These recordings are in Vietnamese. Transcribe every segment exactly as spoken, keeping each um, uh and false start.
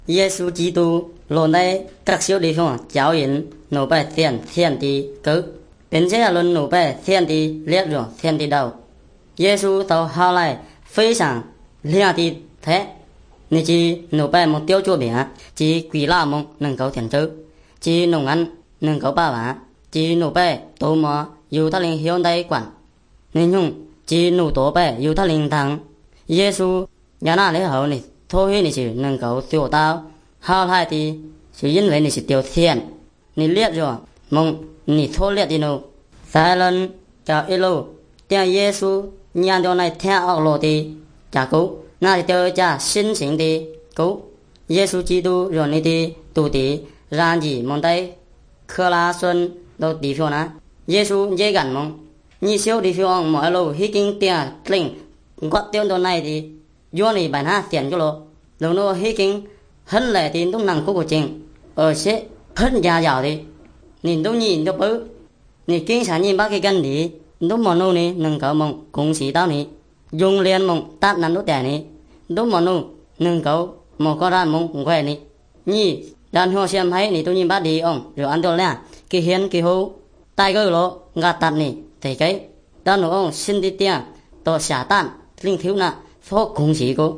耶稣基督論喺各小地方教人努拜天天地cứu，並且論努拜天地列入天地道。耶穌到後來非常亮的thế，你chỉ努拜mục tiêu cho biển, chỉ quỷ la mong nâng cầu thiền chữ, chỉ nông ăn nâng cầu ba vả, chỉ nụ bè tổ mò yêu ta linh hiếu đây quản, nên nhung chỉ nụ tổ bè yêu ta linh thắng. Giêsu nhà na lễ hậu này thôi này chỉ nâng cầu tiêu tao, hao hai thì chỉ因为你是tiêu thiền,你liệt rồi mong你thôi liệt đi nô. Sai lần chào elo, tiếng Giêsu nhàn điều này theo ọc lộ thì chả cứu, na thì tiêu cha sinh sinh thì cứu. Giêsu Kitô rồi này thì tụ tí ra gì mong đây khơ la xuân đâu đi phiêu ná. Giêsu dễ gần mong như siêu đi phiêu ông mọi lâu hít kinh tiền linh quát tiêu đồ này thì vô này bản ha tiền cho lộ lâu nô hít kinh hân lệ thì đúng năng của trình ở sẽ hân già giàu thì nhìn đúng nhìn đâu bớ nhìn kinh sản nhìn bác cái cân thì đúng mòn nô này nâng cậu mong cũng chỉ tao này dùng liền mong tát nắn đốt đẻ này đúng mòn nô nâng cậu một con ra mong cũng khỏe này nhỉ đàn hoa xem thấy này tôi nhìn bác đi ông rồi ăn đồ nè cái hiến cái hố tai cơ lộ gạt tạt này thì cái đàn ông xin đi tiền tổ xả tan linh thiếu nè phố cũng chỉ có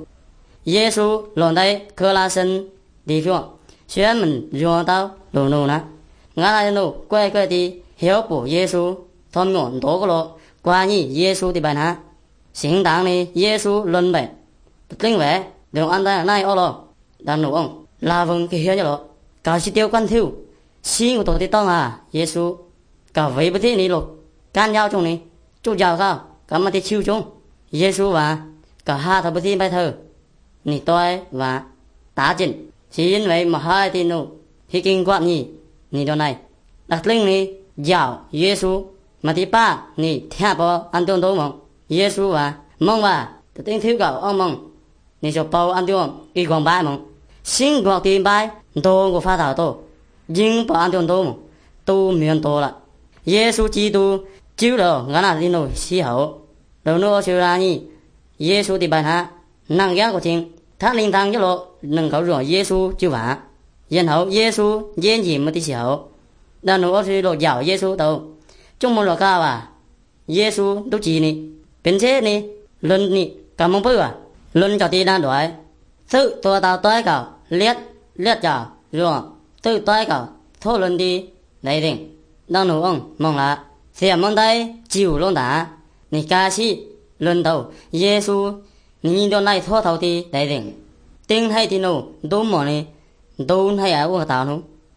Giêsu lần đây cơ la sân đi phiêu xuyên mình ruộng tao đồ nô nè ngã lại nô quay quay đi hiếu của Giêsu thon ngọn tổ cái lộ qua nhỉ Giêsu thì bài hả xứng đáng này Giêsu lần bảy linh vẻ đường ăn đây này ô lo đàn ông là vâng cái hiếu cho lộ cả chỉ tiêu quan thiêu xin của tổ thì tông à Giêsu cả vậy bất thế này lục can giao chung này chú giàu sao cả mà thì chiêu chung Giêsu và cả hai thằng bất thế bài thơ nị tôi và tá chỉnh chỉ因为mà hai thì nụ thì kinh quan nhỉ nị đó này đặt linh nị giàu Giêsu mà thì ba nị theo bao ăn tuôn tối mong Giêsu và mong và tự tin thiếu cầu ông mong nị cho bao ăn tuôn y còn bài mong xin gọi tiền bài đồ của pha thảo tô nhưng bao ăn tuôn tô mong tu miền tô là Giêsu Kitô chiếu đồ ngã là đi nổi xí hậu đầu nô chiếu ra nhỉ Giêsu thì bài hạ năng giá của chính thác linh thang cho lộ nâng cầu rồi Giêsu chiếu vả dân hậu Giêsu dân gì mà thì xí hậu đàn nô thì lộ giàu Giêsu tàu chung một lộ cao à Giêsu đâu chỉ nè bên thế nè lần nè cảm ơn bữa à lần cho tí đang đuổi tự tôi tao tối cầu liệt liệt chào rồi tự tối cầu thôi lần đi đây đỉnh đang nấu ông mong là xem mong đây chịu luôn đã nị ca sĩ lần đầu Giêsu nhìn đồ này thua thầu thì đại đỉnh tiếng hay thì nô đúng mỏ này đúng hay à của tao nô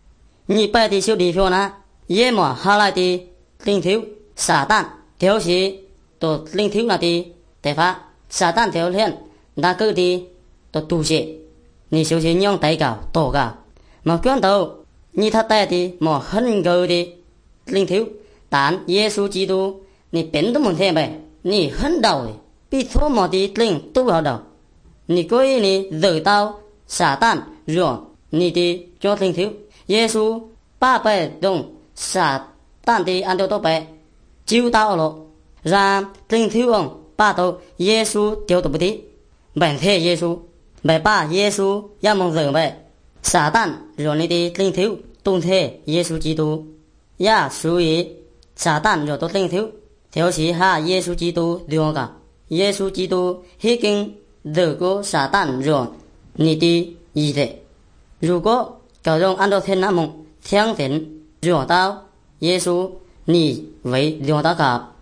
nhị bài thì siêu đi phiêu na dễ mỏ hai lại thì linh thiếu xả tan thiếu sĩ tổ linh thiếu là thì để phá xả tan thiếu liền đã cứ thì tổ tu sĩ nị siêu sĩ nhong tay cào tổ cào mà quyến đầu nhị thắt tay thì mỏ hân gờ thì linh thiếu tán Giêsu Kitô nị biến都muốn thêm vậy nị hân đầu bị thua mỏ thì linh tu vào đầu nị coi nị rời tao xả tan rồi nị thì cho linh thiếu Giêsu ba bài đồng xả tan thì ăn đồ tốt bài chiếu tao lộ ra linh thiếu ông ba tao Giêsu tiêu tổ bút tí bản thể Giêsu bài ba Giêsu ya mong rời vậy xả tan rồi nị thì linh thiếu tôn thể Giêsu Kitô ya suy xả tan rồi tốt linh thiếu thiếu sĩ ha Giêsu Kitô điều cả Giêsu Kitô hy kinh được có xả tan rồi nị thì gì thế如果搞用按照天那么相信，让到耶稣你为让到他。